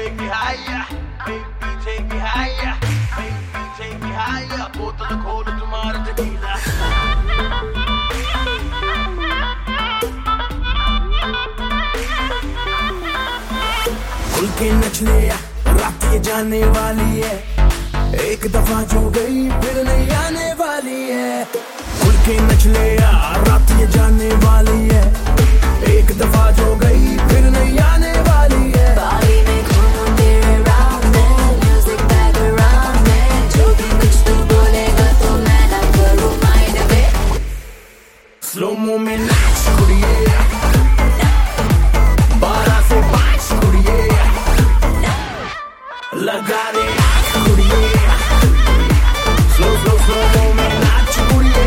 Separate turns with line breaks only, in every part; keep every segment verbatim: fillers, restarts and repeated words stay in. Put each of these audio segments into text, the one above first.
take me higher, baby take me higher, baby take me higher. बोतल खोल तुम्हारा tequila. खुल के नच ले रात ये जाने वाली है, एक दफा जो गई फिर नहीं आने वाली है. खुल के नच ले रात ये जाने वाली है, एक दफा जो गई फिर नहीं आने वाली है.
Body में घूम तेरे round में, music background में, जो भी कुछ तू बोलेगा तो मैं ना करूँ mind में.
Slow mo में नाच कुड़िए, बारह से पाँच कुड़िए, लगा दे आँख कुड़िए. Slow slow slow mo में नाच कुड़िए.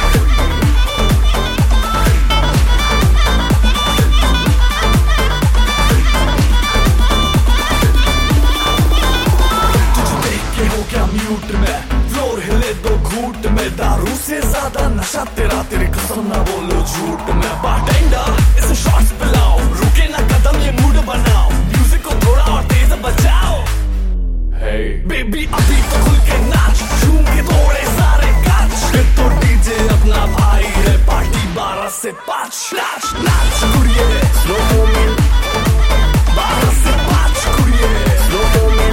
म्यूट में फ्लोर हिले दो घूट में, दारू से ज्यादा नशा तेरा, तेरे कसम ना बोलो झूठ में. बारटेंडर इसे शॉट्स पिलाओ, रुके ना कदम ये मूड बनाओ, म्यूजिक को थोड़ा और तेज बजाओ. Hey बेबी अभी तो खुल के नाच, झूम के थोड़े सारे काच, फिर तो डीजे अपना भाई है, पार्टी बारह से पाँच. नाच नाच कुड़िए, स्लो मोमेंट, बारह से पाँच कुड़िए, स्लो मोमेंट.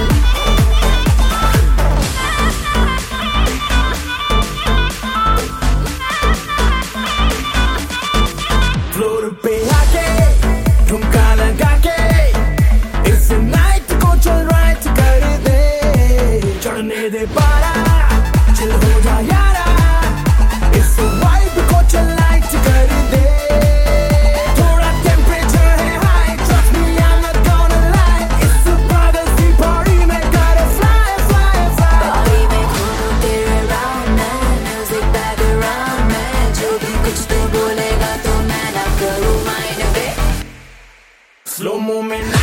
फ्लोर पे आके ठुमका लगा के इस नाइट को चल राइट कर दे. चढ़ने दे पारा चिल हो जा यारा, इस वाइब को चल लाइट कर दे. थोड़ा टेम्परेचर है high, trust me I'm not gonna lie, इस पागल सी party में gotta fly fly fly.
Body में घूम तेरे round में, music background में, जो भी कुछ तू बोलेगा तो मैं ना करूँ mind में.
Slow mo में